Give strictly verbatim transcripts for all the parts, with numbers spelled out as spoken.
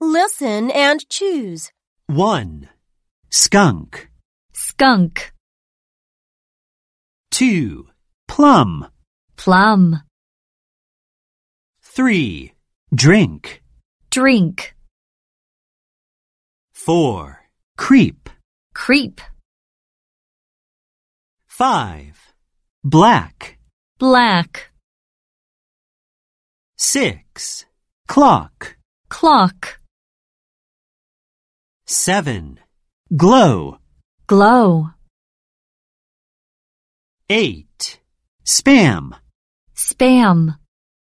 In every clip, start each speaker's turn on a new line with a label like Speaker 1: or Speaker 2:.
Speaker 1: Listen and choose.
Speaker 2: one. Skunk.
Speaker 3: Skunk.
Speaker 2: two. Plum.
Speaker 3: Plum.
Speaker 2: three. Drink.
Speaker 3: Drink.
Speaker 2: four. Creep.
Speaker 3: Creep.
Speaker 2: five. Black.
Speaker 3: Black.
Speaker 2: six. Clock.
Speaker 3: Clock.
Speaker 2: seven. Glow.
Speaker 3: Glow.
Speaker 2: eight. Spam.
Speaker 3: Spam.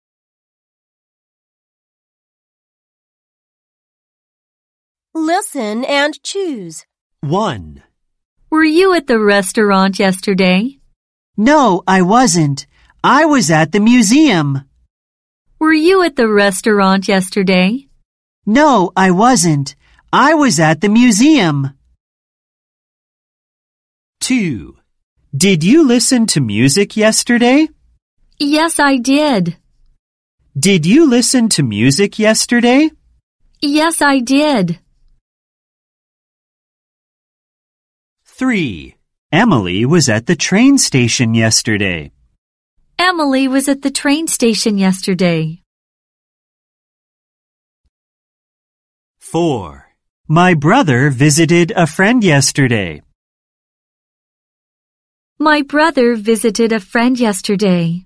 Speaker 1: Listen and choose.
Speaker 2: one.
Speaker 3: Were you at the restaurant yesterday?
Speaker 2: No, I wasn't. I was at the museum.
Speaker 3: Were you at the restaurant yesterday?
Speaker 2: No, I wasn't. I was at the museum. two. Did you listen to music yesterday?
Speaker 3: Yes, I did.
Speaker 2: Did you listen to music yesterday?
Speaker 3: Yes, I did.
Speaker 2: three. Emily was at the train station yesterday.
Speaker 3: Emily was at the train station yesterday.
Speaker 2: four. My brother visited a friend yesterday.
Speaker 3: My brother visited a friend yesterday.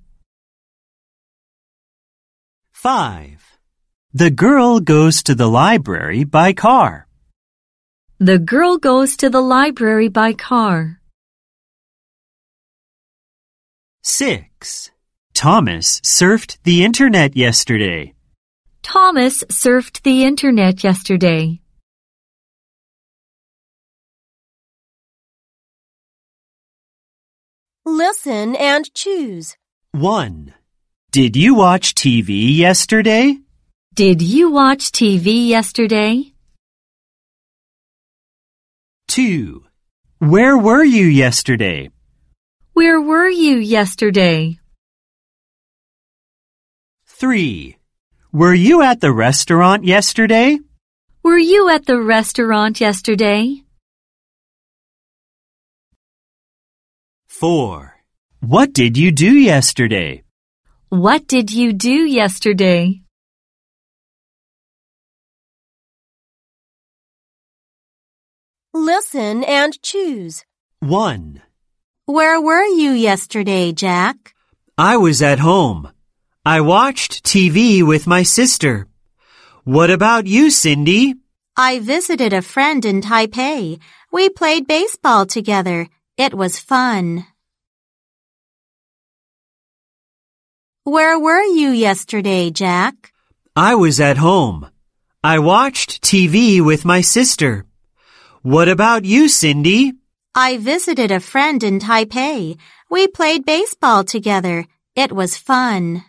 Speaker 2: five. The girl goes to the library by car.
Speaker 3: The girl goes to the library by car.
Speaker 2: six. Thomas surfed the internet yesterday.
Speaker 3: Thomas surfed the internet yesterday.
Speaker 1: Listen and choose.
Speaker 2: one. Did you watch T V yesterday?
Speaker 3: Did you watch T V yesterday?
Speaker 2: two. Where were you yesterday?
Speaker 3: Where were you yesterday?
Speaker 2: three. Were you at the restaurant yesterday?
Speaker 3: Were you at the restaurant yesterday?
Speaker 2: four. What did you do yesterday?
Speaker 3: What did you do yesterday?
Speaker 1: Listen and choose.
Speaker 2: one.
Speaker 1: Where were you yesterday, Jack?
Speaker 2: I was at home. I watched T V with my sister. What about you, Cindy?
Speaker 1: I visited a friend in Taipei. We played baseball together. It was fun. Where were you yesterday, Jack?
Speaker 2: I was at home. I watched T V with my sister. What about you, Cindy?
Speaker 1: I visited a friend in Taipei. We played baseball together. It was fun.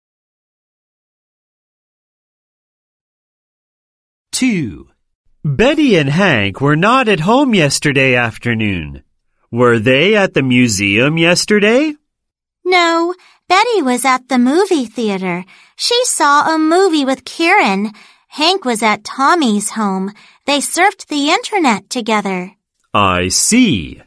Speaker 2: two. Betty and Hank were not at home yesterday afternoon. Were they at the museum yesterday?
Speaker 1: No, Betty was at the movie theater. She saw a movie with Kieran. Hank was at Tommy's home. They surfed the internet together.
Speaker 2: I see.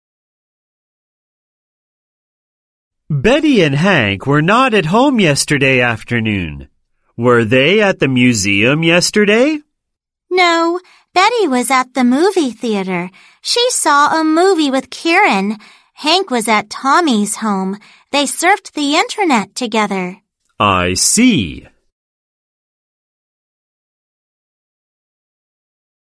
Speaker 2: Betty and Hank were not at home yesterday afternoon. Were they at the museum yesterday?
Speaker 1: No, Betty was at the movie theater. She saw a movie with Kieran. Hank was at Tommy's home. They surfed the internet together.
Speaker 2: I see.